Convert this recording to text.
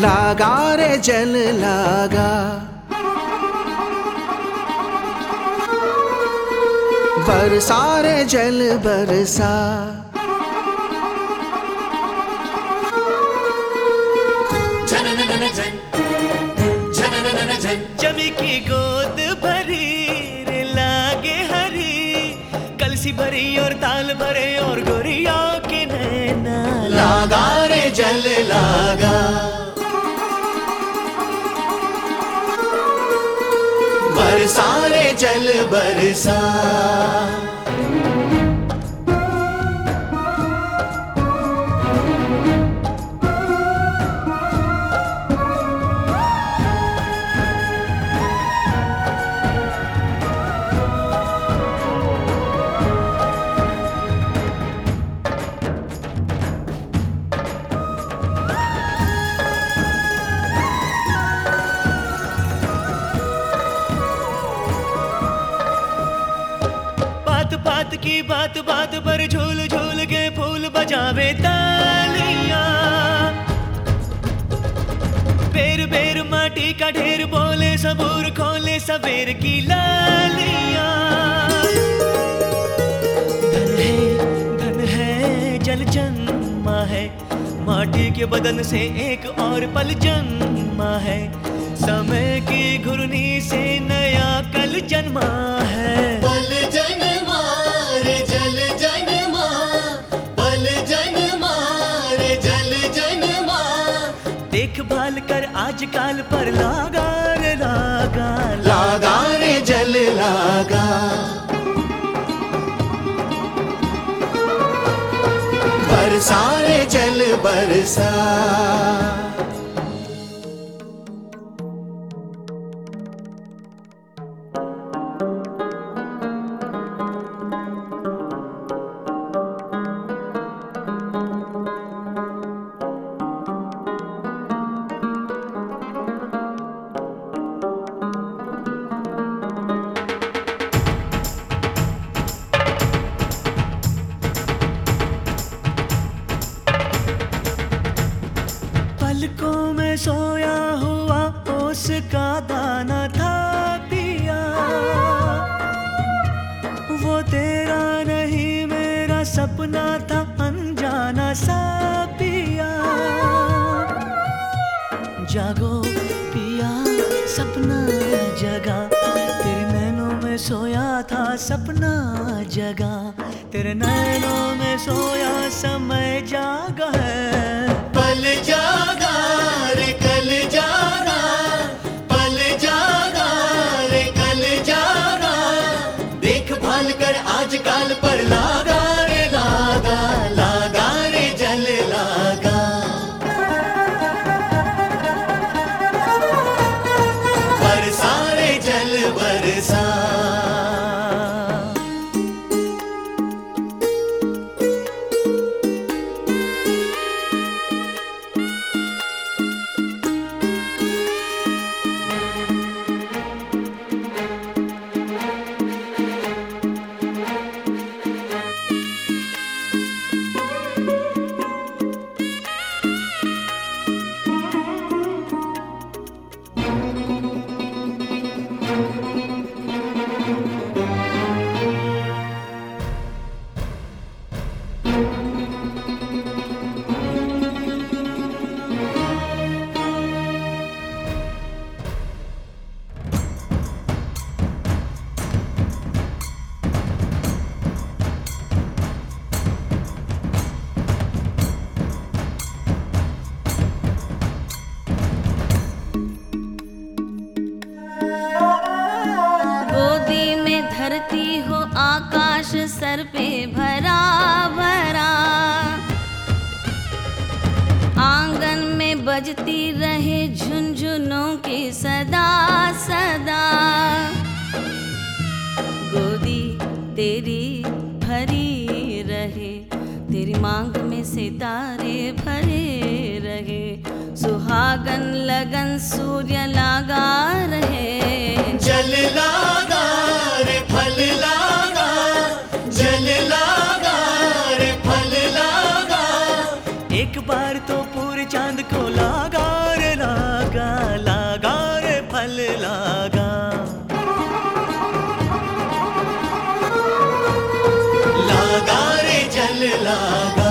लागा रे जल लागा, बरसा रे जल बरसा। जमी की गोद भरी रे लागे हरी, कलसी भरी और ताल भरे और गोरिया के नैना। लागा रे जल लागा, बरसा रे जल बरसा। बात की बात बात पर झूल झूल के फूल बजावे तालियां। बेर बेर माटी का ढेर बोले सबूर खोले सवेर की लालियां। धन है जल जन्मा है, माटी के बदन से एक और पल जन्मा है। समय की घुर्नी से नया कल जन्मा है। पल जन्मा रे जल जन्मा, पल जन्मा रे जल जन्मा। देखभाल कर आजकल पर लागा रे लागा, लागा रे जल लागा, बरसा रे जल बरसा। पलकों में सोया हुआ उसका दाना था पिया, वो तेरा नहीं मेरा सपना था अनजाना सा पिया। जागो पिया सपना जगा, तेरे नैनों में सोया था सपना जगा। तेरे नैनों में सोया समय जागा है। पल जागा रे कल जागा, पल जागा रे कल जागा। देखभाल कर आजकल पर लागा रे लागा, लागा रे जल लागा, बरसा रे जल बरसा। धरती हो आकाश सर पे भरा भरा, आंगन में बजती रहे झुनझुनों की सदा सदा। गोदी तेरी भरी रहे, तेरी मांग में सितारे भरे रहे। सुहागन लगन सूर्य लागा रहे, जल लागा रे फल लागा, जल लागा रे फल लागा। एक बार तो पूरे चांद को लागा रे लागा